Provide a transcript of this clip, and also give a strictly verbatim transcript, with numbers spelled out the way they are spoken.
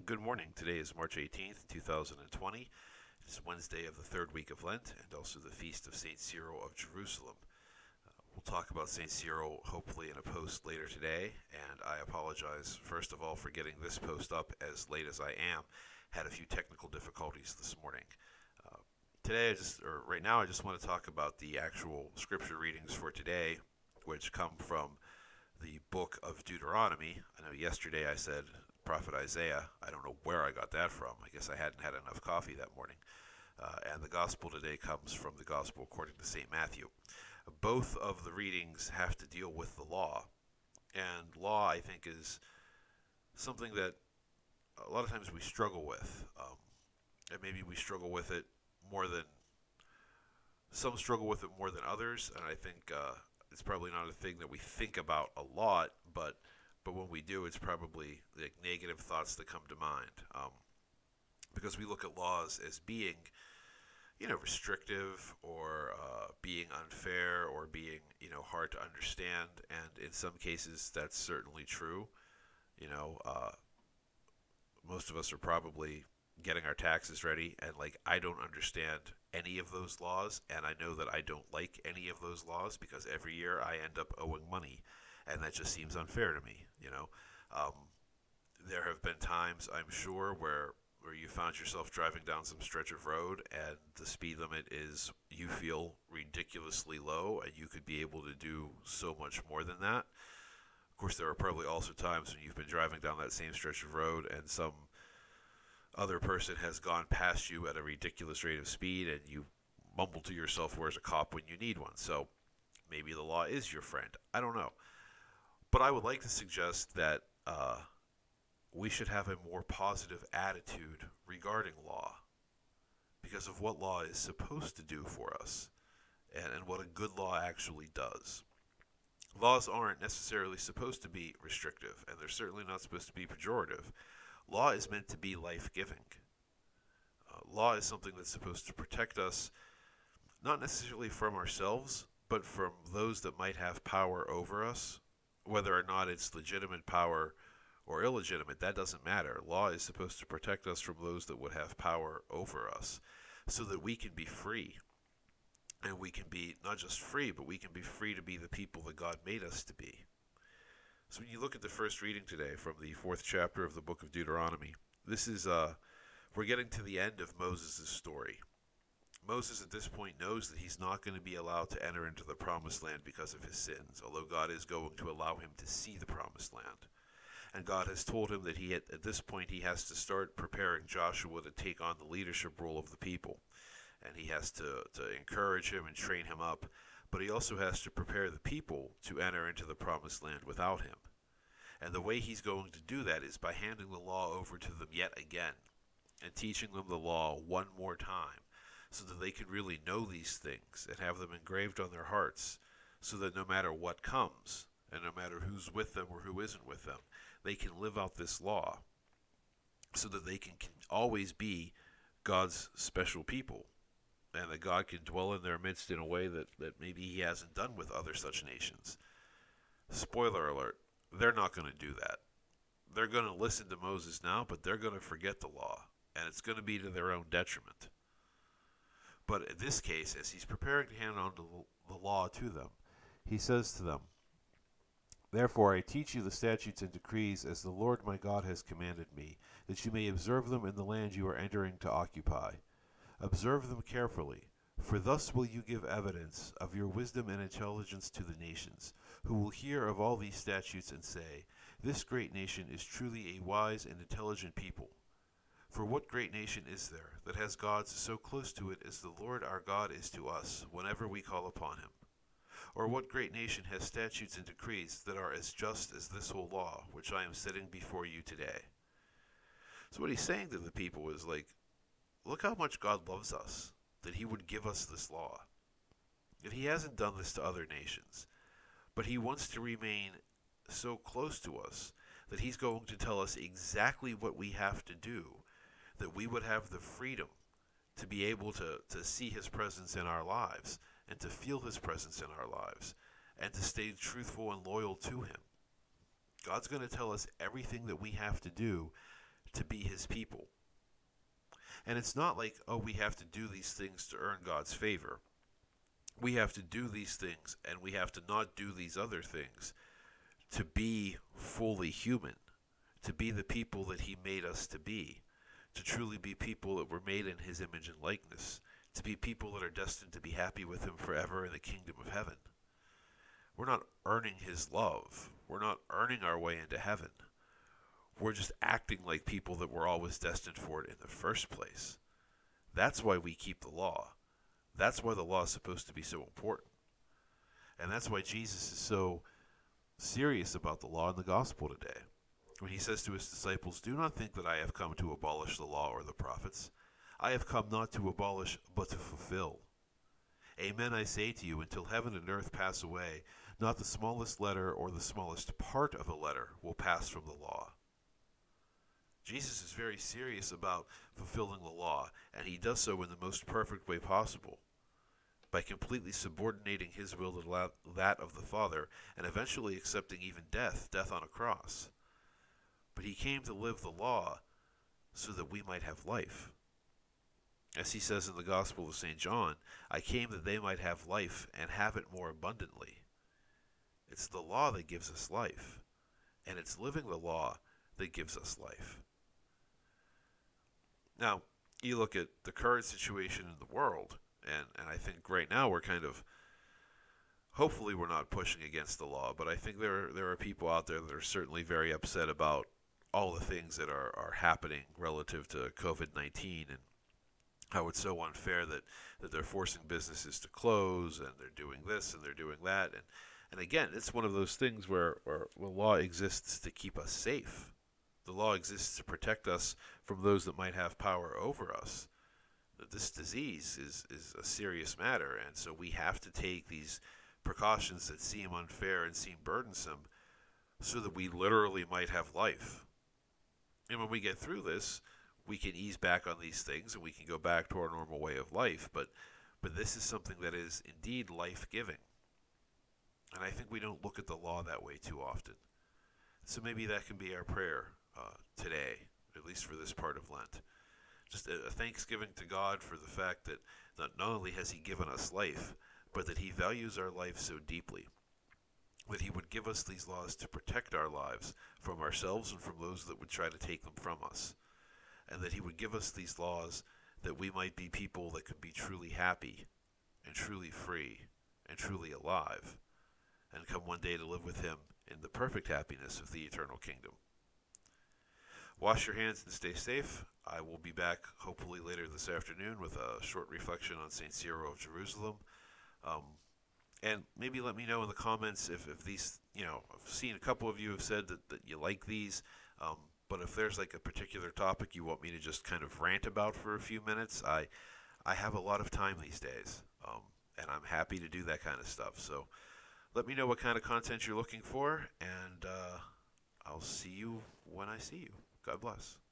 Good morning. Today is March eighteenth, two thousand twenty. It's Wednesday of the third week of Lent and also the feast of Saint Cyril of Jerusalem. Uh, we'll talk about Saint Cyril hopefully in a post later today, and I apologize first of all for getting this post up as late as I am. Had a few technical difficulties this morning. Uh, today, I just, or right now, I just want to talk about the actual scripture readings for today, which come from the book of Deuteronomy. I know yesterday I said prophet Isaiah. I don't know where I got that from. I guess I hadn't had enough coffee that morning. Uh, and the gospel today comes from the gospel according to Saint Matthew. Both of the readings have to deal with the law. And law, I think, is something that a lot of times we struggle with. Um, and maybe we struggle with it more than, some struggle with it more than others. And I think uh, it's probably not a thing that we think about a lot, but but when we do, it's probably like negative thoughts that come to mind, um, because we look at laws as being, you know, restrictive or uh, being unfair or being, you know, hard to understand, and in some cases that's certainly true. You know, uh, most of us are probably getting our taxes ready, and like I don't understand any of those laws, and I know that I don't like any of those laws because every year I end up owing money, and that just seems unfair to me. You know, um, there have been times I'm sure where where you found yourself driving down some stretch of road and the speed limit is, you feel, ridiculously low, and you could be able to do so much more than that. Of course, there are probably also times when you've been driving down that same stretch of road and some other person has gone past you at a ridiculous rate of speed, and you mumble to yourself, where's a cop when you need one? So maybe the law is your friend. I don't know. But I would like to suggest that uh, we should have a more positive attitude regarding law because of what law is supposed to do for us, and, and what a good law actually does. Laws aren't necessarily supposed to be restrictive, and they're certainly not supposed to be pejorative. Law is meant to be life giving. Uh, law is something that's supposed to protect us, not necessarily from ourselves, but from those that might have power over us, whether or not it's legitimate power or illegitimate, that doesn't matter. Law is supposed to protect us from those that would have power over us so that we can be free. And we can be not just free, but we can be free to be the people that God made us to be. So when you look at the first reading today from the fourth chapter of the book of Deuteronomy, this is, uh, we're getting to the end of Moses' story. Moses at this point knows that he's not going to be allowed to enter into the promised land because of his sins, although God is going to allow him to see the promised land. And God has told him that he, at, at this point, he has to start preparing Joshua to take on the leadership role of the people. And he has to, to encourage him and train him up. But he also has to prepare the people to enter into the promised land without him. And the way he's going to do that is by handing the law over to them yet again and teaching them the law one more time so that they can really know these things and have them engraved on their hearts so that no matter what comes and no matter who's with them or who isn't with them, they can live out this law so that they can, can always be God's special people, and that God can dwell in their midst in a way that, that maybe he hasn't done with other such nations. Spoiler alert, they're not going to do that. They're going to listen to Moses now, but they're going to forget the law, and it's going to be to their own detriment. But in this case, as he's preparing to hand on the law to them, he says to them, "Therefore I teach you the statutes and decrees as the Lord my God has commanded me, that you may observe them in the land you are entering to occupy. Observe them carefully, for thus will you give evidence of your wisdom and intelligence to the nations, who will hear of all these statutes and say, 'This great nation is truly a wise and intelligent people.' For what great nation is there that has gods so close to it as the Lord our God is to us whenever we call upon him? Or what great nation has statutes and decrees that are as just as this whole law, which I am setting before you today?" So what he's saying to the people is like, look how much God loves us, that he would give us this law. And he hasn't done this to other nations, but he wants to remain so close to us that he's going to tell us exactly what we have to do, that we would have the freedom to be able to, to see his presence in our lives and to feel his presence in our lives and to stay truthful and loyal to him. God's going to tell us everything that we have to do to be his people. And it's not like, oh, we have to do these things to earn God's favor. We have to do these things, and we have to not do these other things to be fully human, to be the people that he made us to be, to truly be people that were made in his image and likeness, to be people that are destined to be happy with him forever in the kingdom of heaven. We're not earning his love. We're not earning our way into heaven. We're just acting like people that were always destined for it in the first place. That's why we keep the law. That's why the law is supposed to be so important. And that's why Jesus is so serious about the law and the gospel today. When he says to his disciples, "Do not think that I have come to abolish the law or the prophets. I have come not to abolish, but to fulfill. Amen, I say to you, until heaven and earth pass away, not the smallest letter or the smallest part of a letter will pass from the law." Jesus is very serious about fulfilling the law, and he does so in the most perfect way possible, by completely subordinating his will to that of the Father, and eventually accepting even death, death on a cross. But he came to live the law so that we might have life. As he says in the Gospel of Saint John, "I came that they might have life and have it more abundantly." It's the law that gives us life, and it's living the law that gives us life. Now, you look at the current situation in the world, and, and I think right now we're kind of, hopefully we're not pushing against the law, but I think there are, there are people out there that are certainly very upset about all the things that are, are happening relative to COVID nineteen, and how it's so unfair that, that they're forcing businesses to close, and they're doing this and they're doing that. And, and again, it's one of those things where, where the law exists to keep us safe. The law exists to protect us from those that might have power over us. This disease is, is a serious matter, and so we have to take these precautions that seem unfair and seem burdensome so that we literally might have life. And when we get through this, we can ease back on these things and we can go back to our normal way of life. But, but this is something that is indeed life-giving. And I think we don't look at the law that way too often. So maybe that can be our prayer uh, today, at least for this part of Lent. Just a, a thanksgiving to God for the fact that not, not only has he given us life, but that he values our life so deeply, that he would give us these laws to protect our lives from ourselves and from those that would try to take them from us, and that he would give us these laws that we might be people that could be truly happy and truly free and truly alive, and come one day to live with him in the perfect happiness of the eternal kingdom. Wash your hands and stay safe. I will be back hopefully later this afternoon with a short reflection on Saint Cyril of Jerusalem. Um, and maybe let me know in the comments if, if these, you know, I've seen a couple of you have said that, that you like these, um, but if there's like a particular topic you want me to just kind of rant about for a few minutes, I, I have a lot of time these days, um, and I'm happy to do that kind of stuff. So let me know what kind of content you're looking for, and uh, I'll see you when I see you. God bless.